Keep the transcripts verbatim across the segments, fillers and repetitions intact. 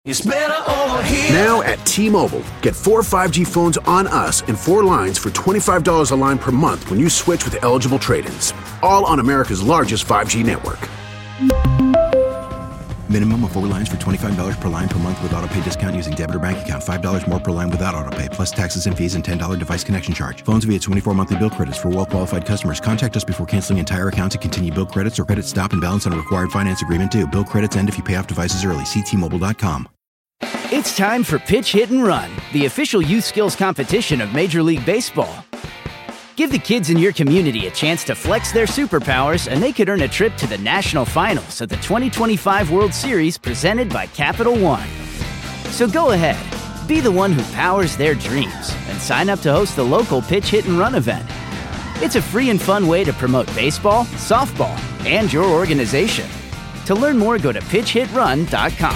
It's better over here. Now at T-Mobile, get four five G phones on us and four lines for twenty-five dollars a line per month when you switch with eligible trade-ins. All on America's largest five G network. Minimum of four lines for twenty-five dollars per line per month with autopay discount using debit or bank account. five dollars more per line without autopay, plus taxes and fees and ten dollars device connection charge. Phones via twenty-four monthly bill credits for well-qualified customers. Contact us before canceling entire account to continue bill credits or credit stop and balance on a required finance agreement due. Bill credits end if you pay off devices early. See T Mobile dot com. It's time for Pitch, Hit, and Run, the official youth skills competition of Major League Baseball. Give the kids in your community a chance to flex their superpowers, and they could earn a trip to the national finals of the twenty twenty-five World Series presented by Capital One. So go ahead, be the one who powers their dreams, and sign up to host the local Pitch, Hit, and Run event. It's a free and fun way to promote baseball, softball, and your organization. To learn more, go to pitch hit run dot com.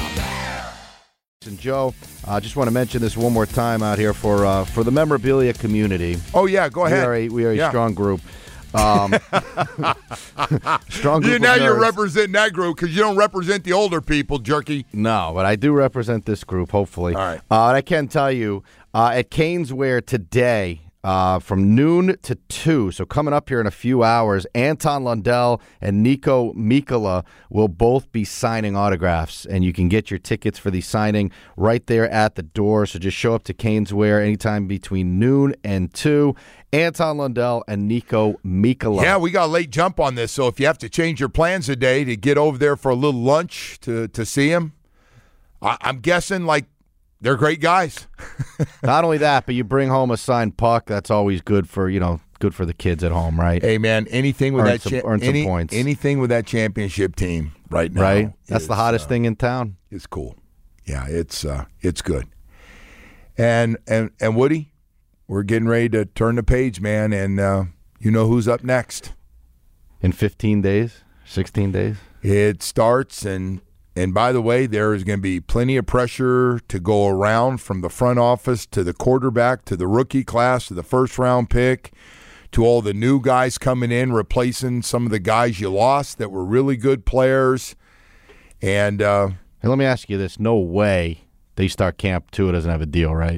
And Joe, I uh, just want to mention this one more time out here for uh, for the memorabilia community. Oh yeah, go ahead. We are a, we are a yeah. strong group. Um, strong group. You, now of you're nerds. representing that group because you don't represent the older people, jerky. No, but I do represent this group. Hopefully, all right. Uh, and I can tell you uh, at Caneswear today. Uh, from noon to two, so coming up here in a few hours, Anton Lundell and Nico Mikkola will both be signing autographs, and you can get your tickets for the signing right there at the door. So just show up to Caneswear anytime between noon and two. Anton Lundell and Nico Mikkola. Yeah, we got a late jump on this, so if you have to change your plans today to get over there for a little lunch to, to see him, I, I'm guessing like they're great guys. Not only that, but you bring home a signed puck. That's always good for, you know, good for the kids at home, right? Hey, man, anything with earn that some, cha- earn any, some points. anything with that championship team right now, right? That's is, the hottest uh, thing in town. It's cool. Yeah, it's uh, it's good. And and and Woody, we're getting ready to turn the page, man. And uh, you know who's up next? In fifteen days, sixteen days. It starts and. And by the way, there is going to be plenty of pressure to go around from the front office to the quarterback to the rookie class to the first-round pick to all the new guys coming in, replacing some of the guys you lost that were really good players. And uh, hey, let me ask you this. No way they start camp Tua doesn't have a deal, right?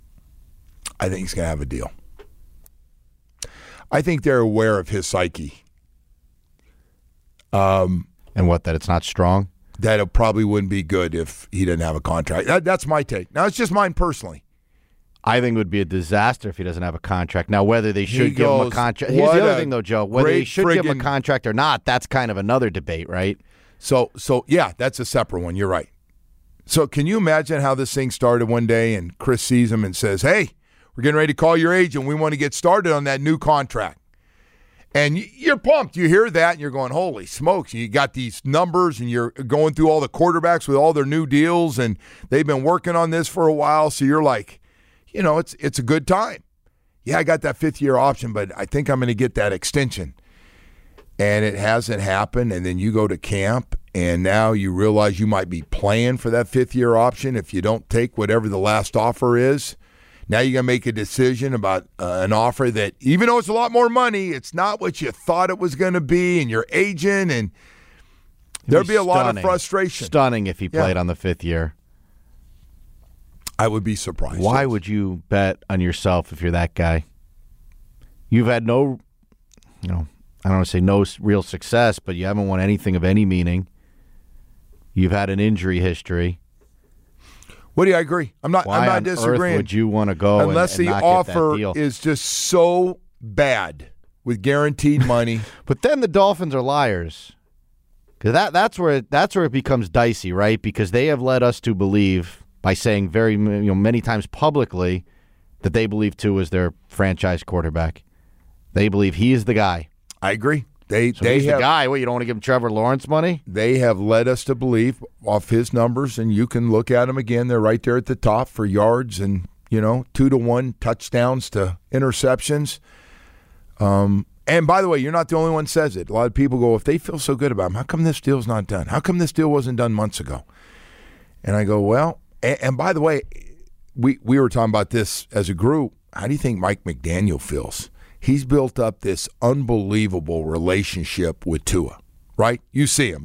I think he's going to have a deal. I think they're aware of his psyche. Um, and what, that it's not strong? That it probably wouldn't be good if he didn't have a contract. That, that's my take. Now, it's just mine personally. I think it would be a disaster if he doesn't have a contract. Now, whether they should He give him a goes, contract. Here's the "What other a thing, though, Joe. Whether they great should give him friggin-" a contract or not, that's kind of another debate, right? So, so yeah, that's a separate one. You're right. So can you imagine how this thing started one day and Chris sees him and says, hey, we're getting ready to call your agent. We want to get started on that new contract. And you're pumped. You hear that, and you're going, holy smokes. You got these numbers, and you're going through all the quarterbacks with all their new deals, and they've been working on this for a while. So you're like, you know, it's it's a good time. Yeah, I got that fifth-year option, but I think I'm going to get that extension. And it hasn't happened, and then you go to camp, and now you realize you might be playing for that fifth-year option if you don't take whatever the last offer is. Now you're going to make a decision about uh, an offer that, even though it's a lot more money, it's not what you thought it was going to be, and your agent, and there'll be a lot of frustration. Stunning if he Yeah. played on the fifth year. I would be surprised. Why would you bet on yourself if you're that guy? You've had no, you know, I don't want to say no real success, but you haven't won anything of any meaning. You've had an injury history. Woody, I agree. I'm not. Why I'm not on disagreeing. earth would you want to go unless and, and the not get that offer deal? is just so bad with guaranteed money? But then the Dolphins are liars, because that that's where it, that's where it becomes dicey, right? Because they have led us to believe by saying very you know many times publicly that they believe Tua is their franchise quarterback. They believe he is the guy. I agree. They So they he's have the guy. What, you don't want to give him Trevor Lawrence money? they have led us to believe off his numbers, and you can look at them again. They're right there at the top for yards and you know two to one touchdowns to interceptions. Um, and by the way, you're not the only one who says it. A lot of people go, if they feel so good about him, how come this deal's not done? How come this deal wasn't done months ago? And I go, well, and, and by the way, we we were talking about this as a group. How do you think Mike McDaniel feels? He's built up this unbelievable relationship with Tua, right? You see him, like,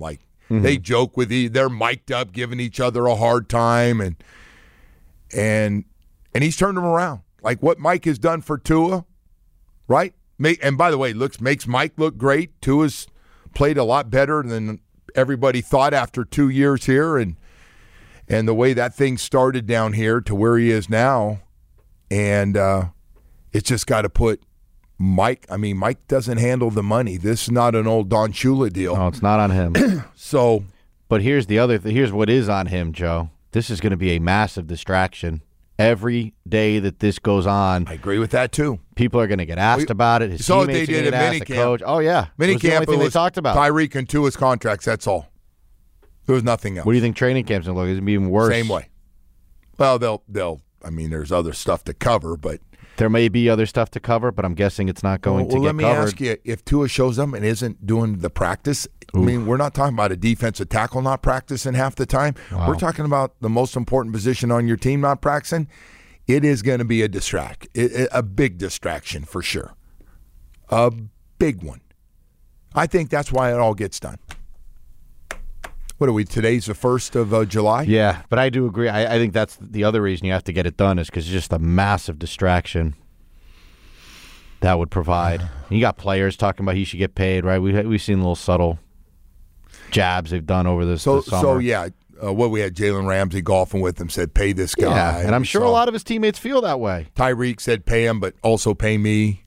Mm-hmm. They joke with each, they're mic'd up, giving each other a hard time, and and and he's turned them around. Like what Mike has done for Tua, right? And by the way, looks makes Mike look great. Tua's played a lot better than everybody thought after two years here, and and the way that thing started down here to where he is now, and uh, it's just got to put Mike. I mean, Mike doesn't handle the money. This is not an old Don Shula deal. No, it's not on him. So, but here's the other. Th- here's what is on him, Joe. This is going to be a massive distraction. Every day that this goes on, I agree with that too. People are going to get asked we, about it. His saw teammates what they did at minicamp. The coach. Oh yeah, minicamp. The only thing was they talked about Tyreek and Tua's contracts. That's all. There was nothing else. What do you think training camp's going to look? It's going to be even worse. Same way. Well, they'll they'll. I mean, there's other stuff to cover, but there may be other stuff to cover. But I'm guessing it's not going well, to well, get covered. Well, let me covered. ask you: if Tua shows up and isn't doing the practice, Ooh. I mean, we're not talking about a defensive tackle not practicing half the time. Wow. We're talking about the most important position on your team not practicing. It is going to be a distract, a big distraction for sure, a big one. I think that's why it all gets done. What are we? Today's the first of uh, July. Yeah, but I do agree. I, I think that's the other reason you have to get it done is because it's just a massive distraction that would provide. You got players talking about he should get paid, right? We we've seen little subtle jabs they've done over this. So this summer. so yeah. Uh, what we had Jalen Ramsey golfing with him said, pay this guy. Yeah, and I'm sure so, a lot of his teammates feel that way. Tyreek said, pay him, but also pay me.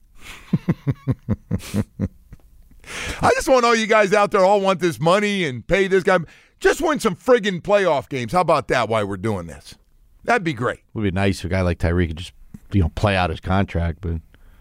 I just want all you guys out there all want this money and pay this guy. Just win some friggin' playoff games. How about that while we're doing this? That'd be great. It would be nice if a guy like Tyreek could just you know play out his contract, but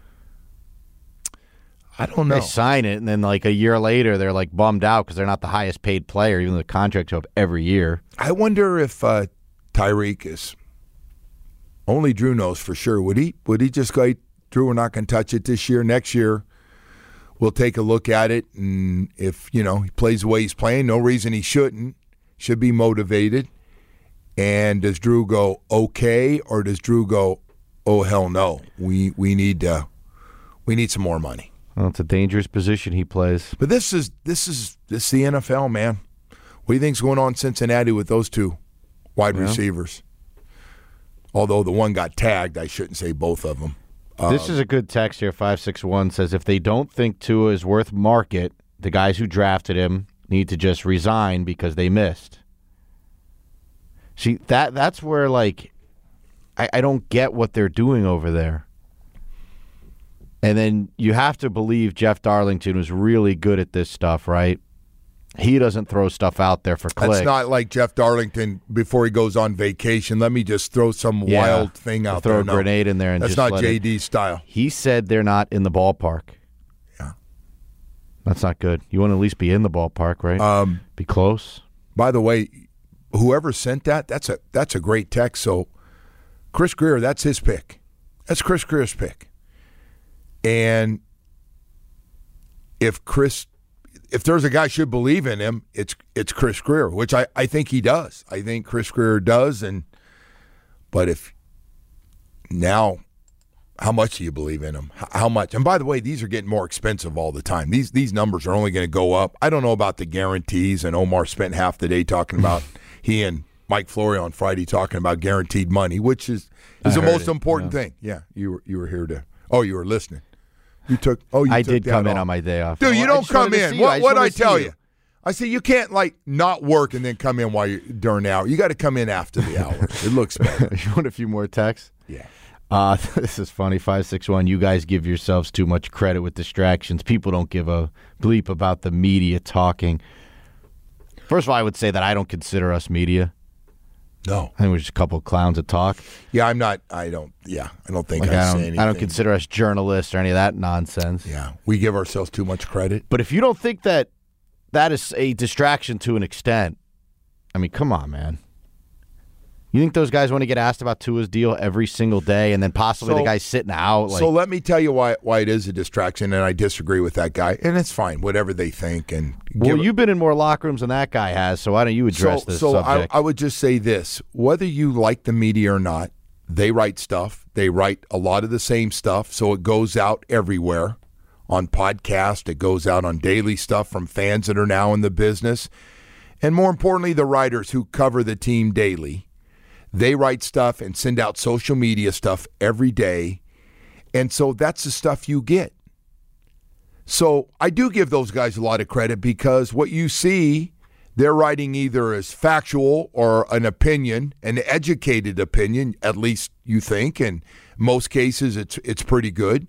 I don't know. They sign it, and then like a year later, they're like bummed out because they're not the highest paid player, even though the contracts go up every year. I wonder if uh, Tyreek is. Only Drew knows for sure. Would he? Would he just go, Drew, we're not going to touch it this year. Next year, we'll take a look at it, and if you know he plays the way he's playing, no reason he shouldn't. Should be motivated. And does Drew go okay, or does Drew go, oh hell no? We we need uh, we need some more money. Well, it's a dangerous position he plays. But this is this is this is the N F L, man. What do you think's going on in Cincinnati with those two wide yeah. receivers? Although the one got tagged, I shouldn't say both of them. This um, is a good text here. five six one says, if they don't think Tua is worth market, the guys who drafted him need to just resign because they missed. See, that that's where, like, I, I don't get what they're doing over there. And then you have to believe Jeff Darlington was really good at this stuff, right? He doesn't throw stuff out there for clicks. That's not like Jeff Darlington before he goes on vacation. Let me just throw some yeah, wild thing out throw there. Throw a no. grenade in there. And That's just not J D's style. He said they're not in the ballpark. Yeah. That's not good. You want to at least be in the ballpark, right? Um, be close. By the way, whoever sent that, that's a that's a great text. So Chris Greer, that's his pick. That's Chris Greer's pick. And if Chris, if there's a guy should believe in him, it's it's Chris Greer, which I, I think he does. I think Chris Greer does. And but if now, how much do you believe in him? How much? And by the way, these are getting more expensive all the time. These these numbers are only going to go up. I don't know about the guarantees. And Omar spent half the day talking about he and Mike Flory on Friday talking about guaranteed money, which is is the most it, important yeah. thing. Yeah, you were you were here to. Oh, you were listening. You took. Oh, you I took did that come off. in on my day off. Dude, you well, don't come in. What what I tell you? you? I say you can't like not work and then come in while you're during the hour. You got to come in after the hours. It looks better. You want a few more texts? Yeah. Uh, this is funny. Five six one. You guys give yourselves too much credit with distractions. People don't give a bleep about the media talking. First of all, I would say that I don't consider us media. No, I think we're just a couple of clowns that talk. Yeah, I'm not. I don't. Yeah, I don't think like I, I say don't. anything. I don't consider us journalists or any of that nonsense. Yeah, we give ourselves too much credit. But if you don't think that that is a distraction to an extent, I mean, come on, man. You think those guys want to get asked about Tua's deal every single day, and then possibly so, the guy's sitting out? Like, so let me tell you why why it is a distraction, and I disagree with that guy, and it's fine, whatever they think. And well, you've been in more locker rooms than that guy has, so why don't you address so, this so subject? I, I would just say this: whether you like the media or not, they write stuff. They write a lot of the same stuff, so it goes out everywhere on podcast. It goes out on daily stuff from fans that are now in the business. And more importantly, the writers who cover the team daily. They write stuff and send out social media stuff every day. And so that's the stuff you get. So I do give those guys a lot of credit because what you see, they're writing either as factual or an opinion, an educated opinion, at least you think. In most cases, it's it's pretty good.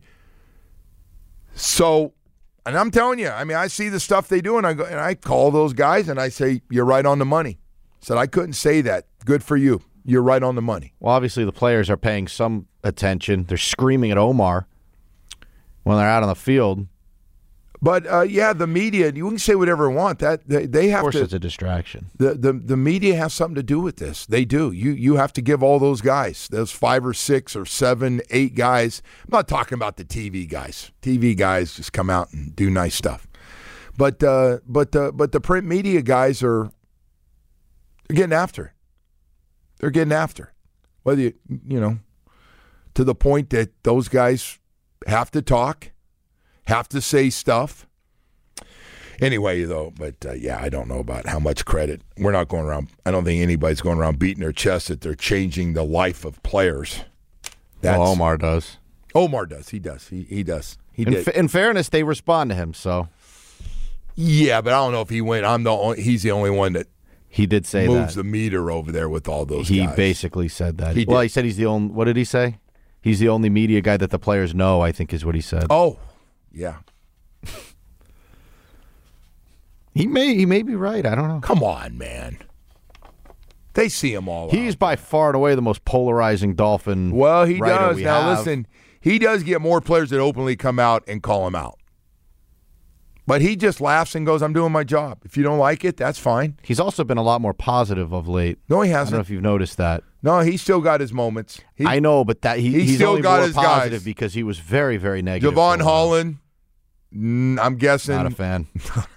So, and I'm telling you, I mean, I see the stuff they do, and I go and I call those guys, and I say, "You're right on the money." I said, "I couldn't say that. Good for you. You're right on the money." Well, obviously, the players are paying some attention. They're screaming at Omar when they're out on the field. But uh, yeah, the media, you can say whatever you want. That they, they have to. Of course, it's a distraction. The, the the media has something to do with this. They do. You you have to give all those guys, those five or six or seven, eight guys. I'm not talking about the T V guys. T V guys just come out and do nice stuff. But uh, but uh, but the print media guys are they're getting after it. They're getting after it. Whether you you know, to the point that those guys have to talk. Have to say stuff. Anyway, though, but uh, yeah, I don't know about how much credit. We're not going around. I don't think anybody's going around beating their chest that they're changing the life of players. That's, well, Omar does. Omar does. He does. He he does. He in, did. F- in fairness, they respond to him. So. Yeah, but I don't know if he went. I'm the only, he's the only one that. He did say moves that. the meter over there with all those he guys. He basically said that. He well, did. he said he's the only. What did he say? He's the only media guy that the players know. I think is what he said. Oh. Yeah. he may he may be right. I don't know. Come on, man. They see him all He's out. by far and away the most polarizing Dolphin Well, he writer does. we Now, have. listen, he does get more players that openly come out and call him out. But he just laughs and goes, I'm doing my job. If you don't like it, that's fine. He's also been a lot more positive of late. No, he I hasn't. don't know if you've noticed that. No, he's still got his moments. He, I know, but that he, He's he's still only got more his positive guys. because he was very, very negative. Javon for a while. Holland, mm, I'm guessing. Not a fan.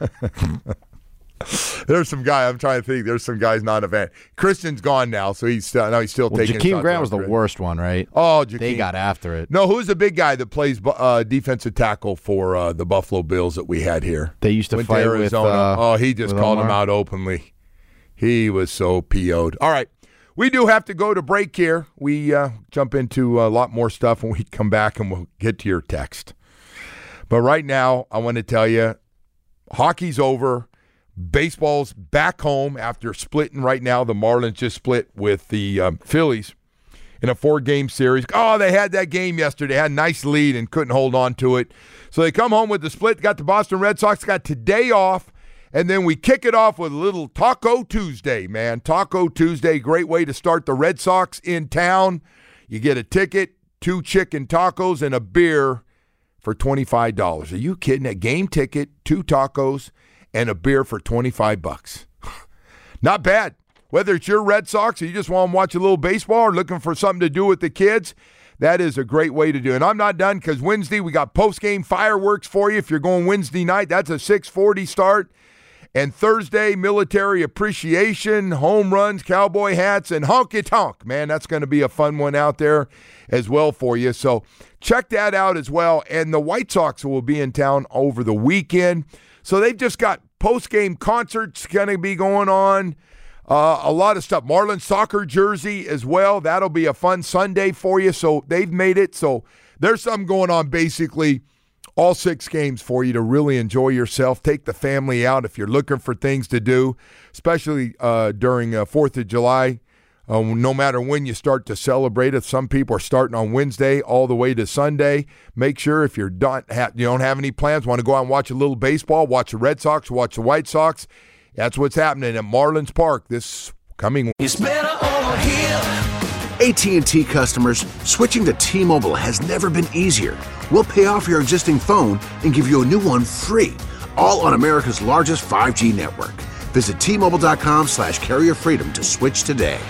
There's some guy, I'm trying to think. There's some guys not a fan. Christian's gone now, so he's still, now he's still Well, taking Jakeem shots Grant on was the Chris. worst one, right? Oh, Jakeem. They got after it. No, who's the big guy that plays uh, defensive tackle for uh, the Buffalo Bills that we had here? They used to Went fight to with. Arizona. Uh, oh, he just called Omar. him out openly. He was so P O'd. All right. We do have to go to break here. We uh, jump into a lot more stuff when we come back, and we'll get to your text. But right now, I want to tell you, hockey's over. Baseball's back home after splitting right now. The Marlins just split with the um, Phillies in a four-game series. Oh, they had that game yesterday. Had a nice lead and couldn't hold on to it. So they come home with the split. Got the Boston Red Sox. Got today off. And then we kick it off with a little Taco Tuesday, man. Taco Tuesday, great way to start the Red Sox in town. You get a ticket, two chicken tacos, and a beer for twenty-five dollars. Are you kidding? A game ticket, two tacos, and a beer for twenty-five bucks. Not bad. Whether it's your Red Sox or you just want to watch a little baseball or looking for something to do with the kids, that is a great way to do it. And I'm not done because Wednesday we got post-game fireworks for you. If you're going Wednesday night, that's a six forty start. And Thursday, military appreciation, home runs, cowboy hats, and honky-tonk. Man, that's going to be a fun one out there as well for you. So check that out as well. And the White Sox will be in town over the weekend. So they've just got post-game concerts going to be going on. Uh, a lot of stuff. Marlins soccer jersey as well. That'll be a fun Sunday for you. So they've made it. So there's something going on basically all six games for you to really enjoy yourself. Take the family out if you're looking for things to do, especially uh, during uh, fourth of July. Uh, no matter when you start to celebrate it, some people are starting on Wednesday all the way to Sunday. Make sure if you're done, ha- you don't have any plans, want to go out and watch a little baseball, watch the Red Sox, watch the White Sox. That's what's happening at Marlins Park this coming. It's better over here. A T and T customers, switching to T-Mobile has never been easier. We'll pay off your existing phone and give you a new one free, all on America's largest five G network. Visit T-Mobile.com slash carrier freedom to switch today.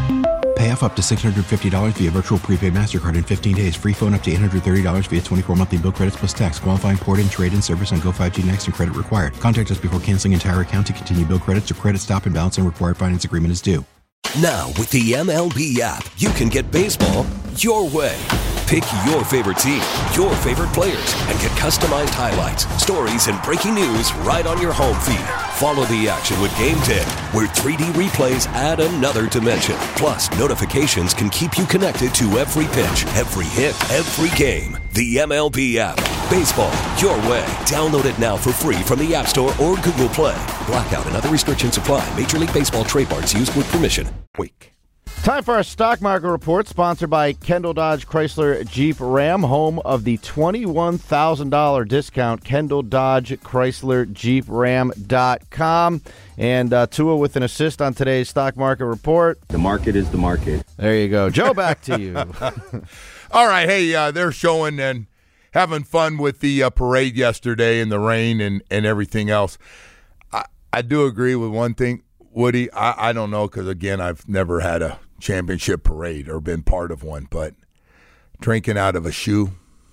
Pay off up to six hundred fifty dollars via virtual prepaid MasterCard in fifteen days. Free phone up to eight hundred thirty dollars via twenty-four monthly bill credits plus tax. Qualifying port-in, trade-in service on Go five G Next and credit required. Contact us before canceling entire account to continue bill credits or credit stop and balance and required finance agreement is due. Now, with the M L B app, you can get baseball your way. Pick your favorite team, your favorite players, and get customized highlights, stories, and breaking news right on your home feed. Follow the action with Game ten, where three D replays add another dimension. Plus, notifications can keep you connected to every pitch, every hit, every game. The M L B app. Baseball, your way. Download it now for free from the App Store or Google Play. Blackout and other restrictions apply. Major League Baseball trademarks used with permission. Week. Time for our stock market report, sponsored by Kendall Dodge Chrysler Jeep Ram, home of the twenty-one thousand dollars discount, Kendall Dodge Chrysler Jeep Ram dot com. And uh, Tua with an assist on today's stock market report. The market is the market. There you go. Joe, back to you. All right. Hey, uh, they're showing and having fun with the uh, parade yesterday and the rain and, and everything else. I, I do agree with one thing, Woody. I, I don't know because, again, I've never had a championship parade or been part of one, but drinking out of a shoe,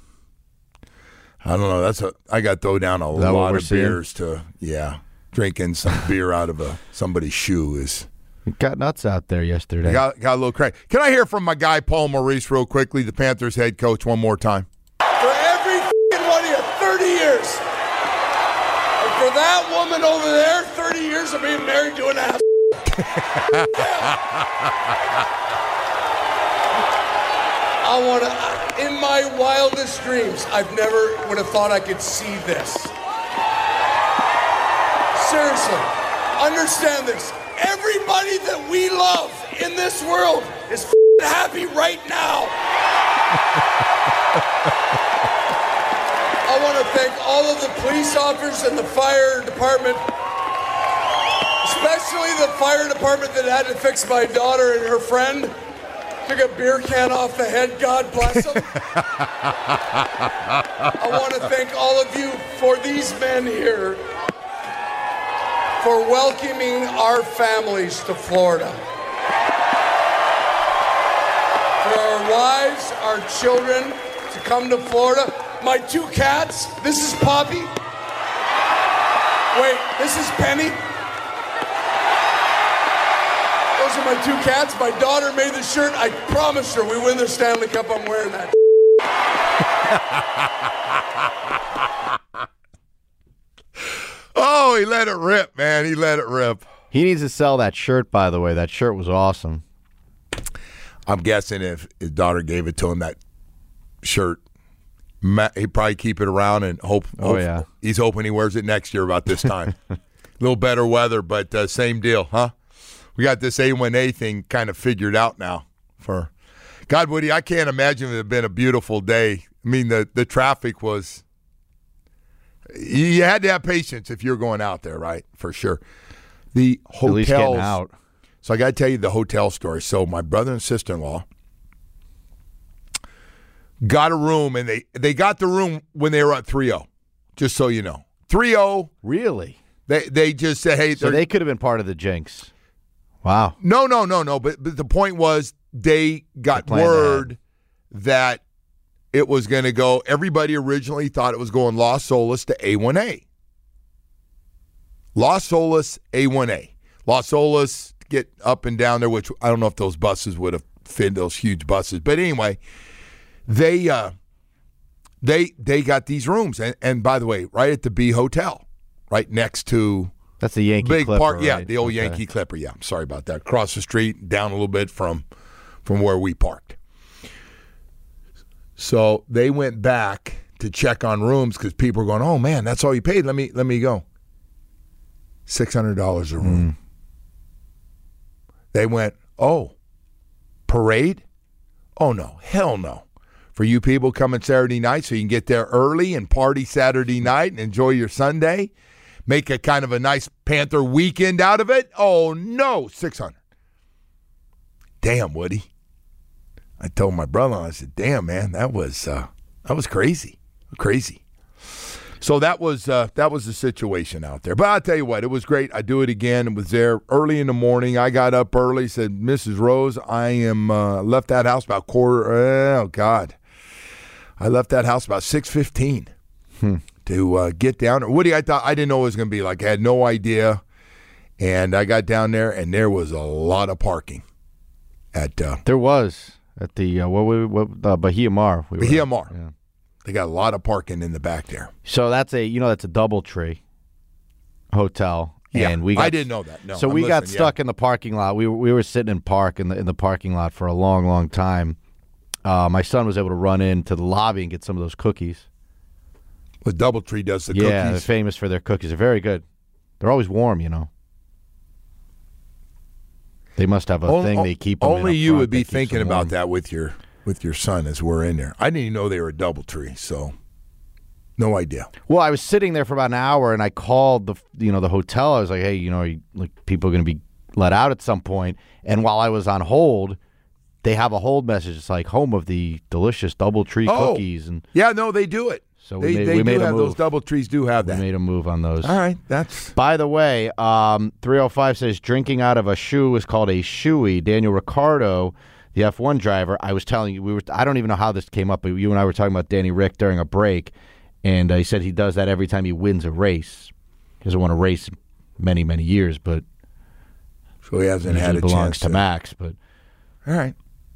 I don't know. That's a I got to throw down a lot of seeing? beers to, yeah, drinking some beer out of a somebody's shoe is. It got nuts out there yesterday. Got, got a little crazy. Can I hear from my guy Paul Maurice real quickly, the Panthers head coach, one more time? For every f***ing one of you, thirty years. And for that woman over there, thirty years of being married to an ass. I want to, in my wildest dreams, I've never would have thought I could see this. Seriously, understand this. Everybody that we love in this world is f***ing happy right now. I want to thank all of the police officers and the fire department, especially the fire department that had to fix my daughter and her friend. Took a beer can off the head, God bless them. I want to thank all of you for these men here for welcoming our families to Florida. For our wives, our children to come to Florida. My two cats, this is Poppy. Wait, this is Penny. Those are my two cats. My daughter made the shirt. I promised her we win the Stanley Cup. I'm wearing that. Oh, he let it rip, man. He let it rip. He needs to sell that shirt, by the way. That shirt was awesome. I'm guessing if his daughter gave it to him, that shirt, he'd probably keep it around and hope. Oh, hope yeah. He's hoping he wears it next year about this time. A little better weather, but uh, same deal, huh? We got this A one A thing kind of figured out now. For God, Woody, I can't imagine it had been a beautiful day. I mean, the, the traffic was – you had to have patience if you're going out there, right? For sure. The hotels. At least getting out. So I got to tell you the hotel story. So my brother and sister-in-law got a room, and they, they got the room when they were at three oh, just so you know. three oh. Really? They they just said, hey. So they could have been part of the jinx. Wow. No, no, no, no. But, but the point was they got word that it was going to go. Everybody originally thought it was going Las Olas to A one A. Las Olas, A one A. Las Olas get up and down there, which I don't know if those buses would have fit, those huge buses. But anyway, they uh, they they got these rooms. And, and by the way, right at the B Hotel, right next to That's the Yankee big Clipper, park. right? Yeah, the old Okay. Yankee Clipper. Yeah, I'm sorry about that. Across the street, down a little bit from from where we parked. So they went back to check on rooms because people were going, "Oh man, that's all you paid. Let me let me go." Six hundred dollars a room. Mm. They went, "Oh, parade? Oh no, hell no! For you people coming Saturday night, so you can get there early and party Saturday night and enjoy your Sunday, make a kind of a nice Panther weekend out of it. Oh no, six hundred. Damn, Woody. I told my brother, I said, damn, man, that was uh, that was crazy. Crazy. So that was uh, that was the situation out there. But I'll tell you what, it was great. I do it again. It was there early in the morning. I got up early, said, Missus Rose, I am uh, left that house about quarter, oh, God. I left that house about six fifteen hmm. to uh, get down there. Woody, I thought, I didn't know what it was going to be like. I had no idea. And I got down there, and there was a lot of parking. At uh, There was. At the uh, what, we, what uh, Bahia Mar. We Bahia Mar. Yeah. They got a lot of parking in the back there. So that's a you know that's a DoubleTree hotel. Yeah, and we got, I didn't know that. No, so I'm we got listening, stuck yeah. in the parking lot. We were, we were sitting in park in the in the parking lot for a long, long time. Uh, my son was able to run into the lobby and get some of those cookies. But DoubleTree does the yeah, cookies. they're famous for their cookies. They're very good. They're always warm, you know. They must have a only, thing they keep. Them Only in you front would be that keeps thinking them about warm. that with your with your son as we're in there. I didn't even know they were a DoubleTree, so no idea. Well, I was sitting there for about an hour, and I called the you know the hotel. I was like, hey, you know, like people are going to be let out at some point. And while I was on hold, they have a hold message. It's like home of the delicious DoubleTree Oh. cookies, and Yeah, no, they do it. so we They, made, they we do made a have move. those DoubleTrees do have We that. made a move on those. All right, that's By the way, um, three oh five says drinking out of a shoe is called a shoey. Daniel Ricciardo, the F one driver, I was telling you, we were. I don't even know how this came up, but you and I were talking about Danny Rick during a break, and uh, he said he does that every time he wins a race. He doesn't want to race many, many years, but so he hasn't had usually a belongs chance to Max. But All right.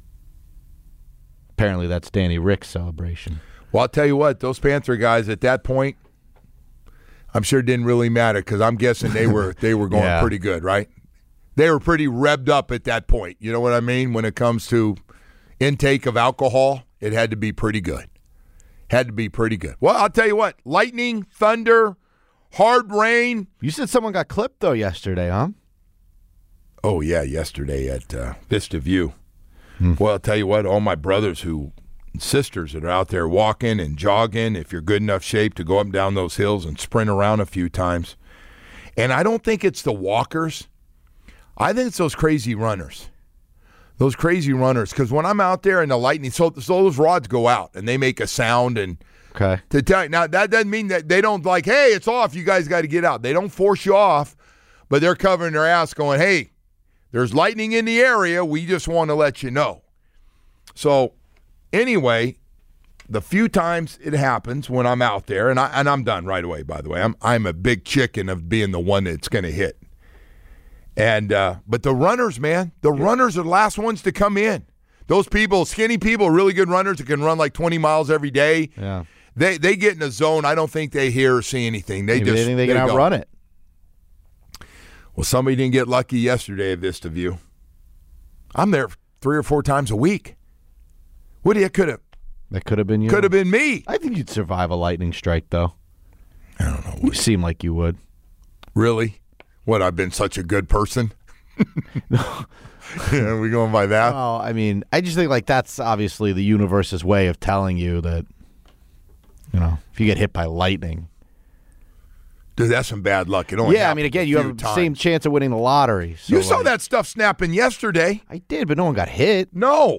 apparently that's Danny Rick's celebration. Well, I'll tell you what, those Panther guys at that point, I'm sure it didn't really matter because I'm guessing they were they were going Yeah. pretty good, right? They were pretty revved up at that point. You know what I mean? When it comes to intake of alcohol, it had to be pretty good. Had to be pretty good. Well, I'll tell you what, lightning, thunder, hard rain. You said someone got clipped though yesterday, huh? Oh, yeah, yesterday at uh, Vista View. Well, I'll tell you what, all my brothers who sisters that are out there walking and jogging, if you're good enough shape to go up and down those hills and sprint around a few times. And I don't think it's the walkers. I think it's those crazy runners. Those crazy runners. Because when I'm out there in the lightning, so, so those rods go out and they make a sound. And Okay. to tell you, now that doesn't mean that they don't like, hey, it's off. You guys got to get out. They don't force you off, but they're covering their ass going, hey, there's lightning in the area. We just want to let you know. So anyway, the few times it happens when I'm out there, and I and I'm done right away. By the way, I'm I'm a big chicken of being the one that's going to hit. And uh, but the runners, man, the yeah. runners are the last ones to come in. Those people, skinny people, really good runners that can run like twenty miles every day. Yeah, they they get in a zone. I don't think they hear or see anything. They Maybe just they think they can go. outrun it. Well, somebody didn't get lucky yesterday at Vista View. I'm there three or four times a week. Woody, it could have That could have been you. could have been me. I think you'd survive a lightning strike, though. I don't know. You seem like you would. Really? What, I've been such a good person? Yeah, are we going by that? Oh, I mean, I just think like that's obviously the universe's way of telling you that, you know, if you get hit by lightning. Dude, that's some bad luck. It only Yeah, I mean, happened again, a you few have the times. same chance of winning the lottery. So You saw like- that stuff snapping yesterday. I did, but no one got hit. No.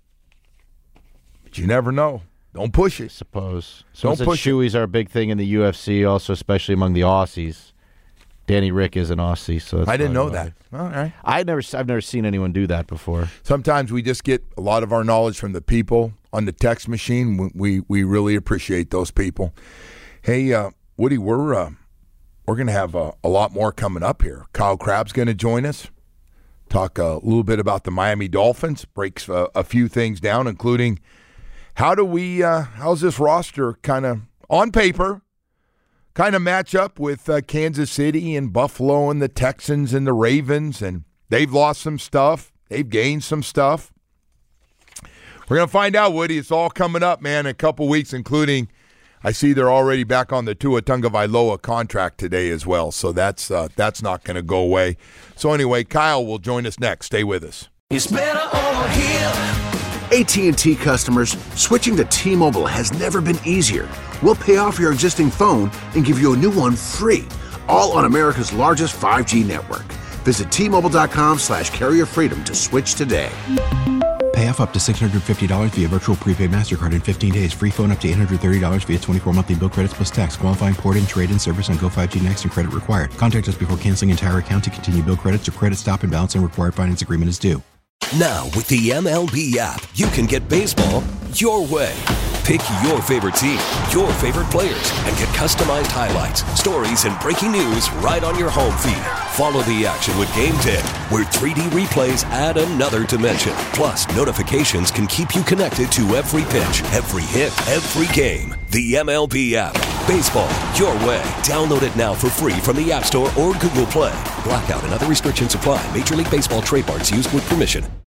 But you never know. Don't push I it. suppose. So Don't push it. shoeys are a big thing in the U F C, also especially among the Aussies. Danny Rick is an Aussie, so that's I didn't know probably that. why. All right. I never, I've never seen anyone do that before. Sometimes we just get a lot of our knowledge from the people on the text machine. We we, we really appreciate those people. Hey, uh, Woody, we're uh, we're going to have a, a lot more coming up here. Kyle Crabb's going to join us. Talk a little bit about the Miami Dolphins. Breaks a, a few things down, including how do we uh, how's this roster kind of on paper kind of match up with uh, Kansas City and Buffalo and the Texans and the Ravens, and they've lost some stuff. They've gained some stuff. We're going to find out, Woody. It's all coming up, man, in a couple weeks, including I see they're already back on the Tua Tagovailoa contract today as well, so that's uh, that's not going to go away. So anyway, Kyle will join us next. Stay with us. It's better over here. A T and T customers, switching to T-Mobile has never been easier. We'll pay off your existing phone and give you a new one free, all on America's largest five G network. Visit T-Mobile.com slash carrier freedom to switch today. Pay off up to six hundred fifty dollars via virtual prepaid MasterCard in fifteen days. Free phone up to eight hundred thirty dollars via twenty-four monthly bill credits plus tax. Qualifying port-in, trade-in service on Go five G Next and credit required. Contact us before canceling entire account to continue bill credits or credit stop and balance and required finance agreement is due. Now, with the M L B app, you can get baseball your way. Pick your favorite team, your favorite players, and get customized highlights, stories, and breaking news right on your home feed. Follow the action with Game Tip, where three D replays add another dimension. Plus, notifications can keep you connected to every pitch, every hit, every game. The M L B app. Baseball, your way. Download it now for free from the App Store or Google Play. Blackout and other restrictions apply. Major League Baseball trademarks used with permission.